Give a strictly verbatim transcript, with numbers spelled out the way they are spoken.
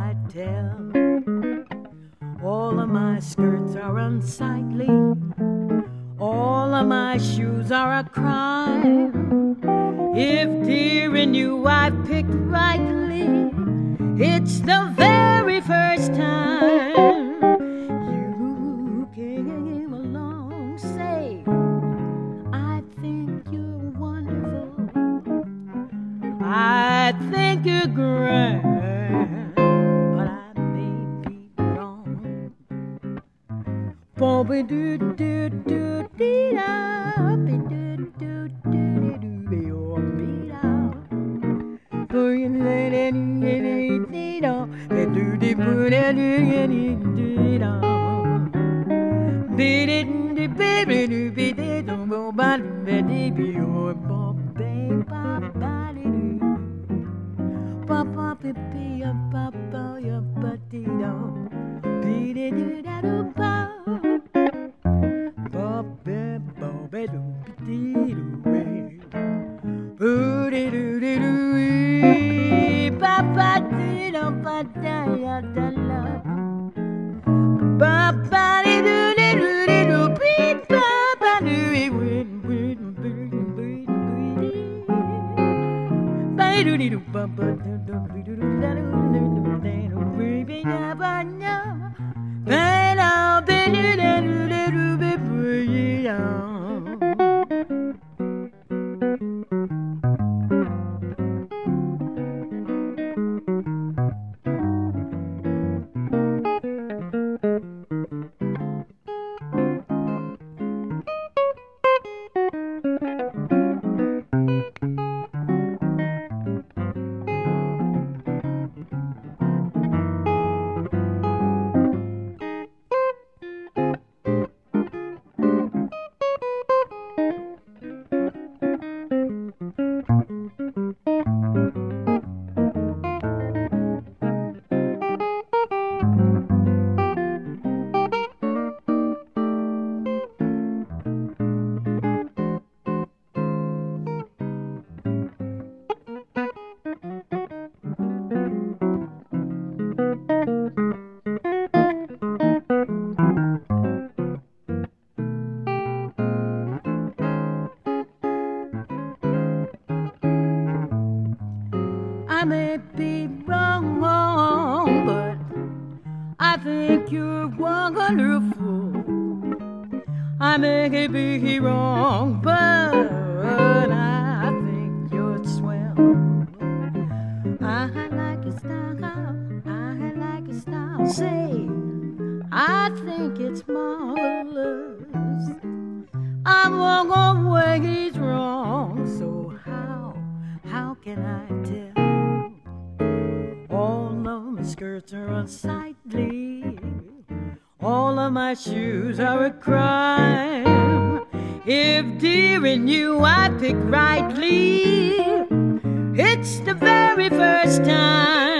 I tell? All of my skirts are unsightly, all of my shoes are a crime. If dear in you I've picked rightly, it's the very first time you came along. Say, I think you're wonderful, I think you're grand, but I may be wrong. Bobby doo doo doo dee da, be doo doo doo doo be oh be da. For you let it dee da, be doo dee boo da doo dee da. Be dee dee baby doo be dee doo bo ba doo be dee be oh bo be ba ba dee doo. Ba ba be be ya ba ba ya ba dee da. Be dee doo da doo ba. I may be wrong, wrong, but I think you're wonderful. I may be wrong, but I think you're swell. I like your style, I like your style. Say, I think it's marvelous. I'm wrong away, he's wrong. So how, how can I tell? All of my skirts are unsightly, all of my shoes are a crime. If dear in you I pick rightly, it's the very first time